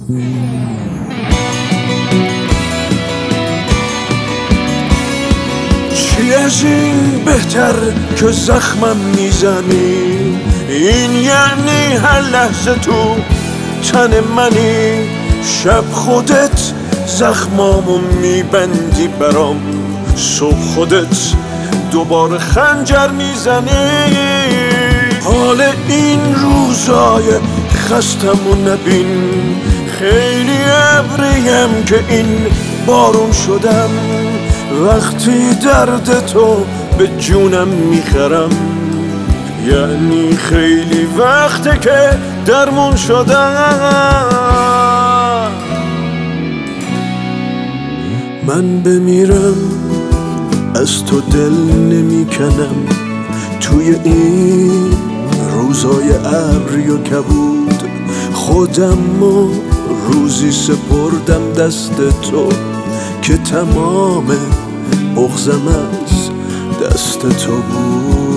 چی از این بهتر که زخمم میزنی؟ این یعنی هر لحظه تو تن منی. شب خودت زخمامو میبندی برام، صبح خودت دوباره خنجر میزنی. حال این روزای خستمو نبین، خیلی ابریم که این بارون شدم. وقتی درد تو به جونم میخرم، یعنی خیلی وقته که درمون شدم. من بمیرم از تو دل نمیکنم، توی این روزای ابری و کبود خودمو روزی سپردم دست تو که تمام بغضم از دست تو بود.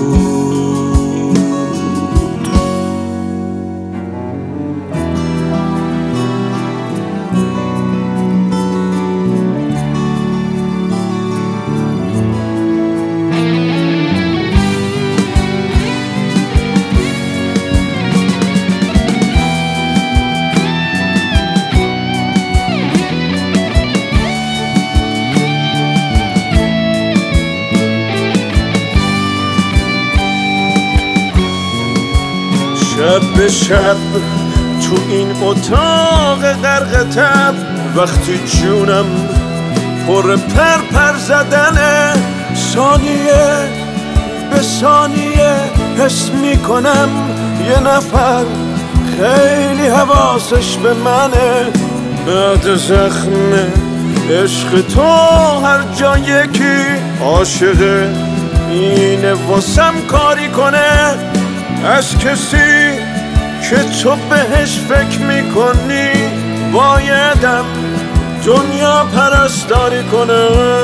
شب به شب تو این اتاق غرق تب، وقتی جونم پر پر زدنه، ثانیه به ثانیه حس میکنم یه نفر خیلی حواسش به منه. بعد زخم عشق تو هر جا یکی عاشقه، اینه واسم کاری کنه از کسی که تو بهش فکر میکنی. بایدم دنیا پرستاری کنه.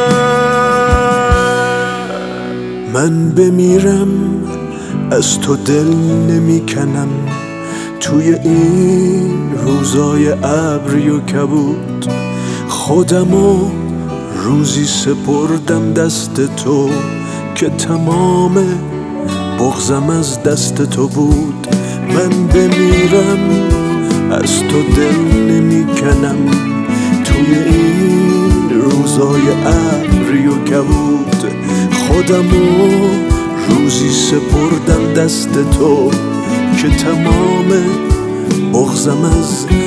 من بمیرم از تو دل نمیکنم، توی این روزای ابری و کبود خودمو روزی سپردم دست تو که تمام بغضم از دست تو بود. من بمیرم از تو دل نمیکنم، توی این روزای ابری و کبود خودمو روزی سپردم دست تو که تمام بغضم از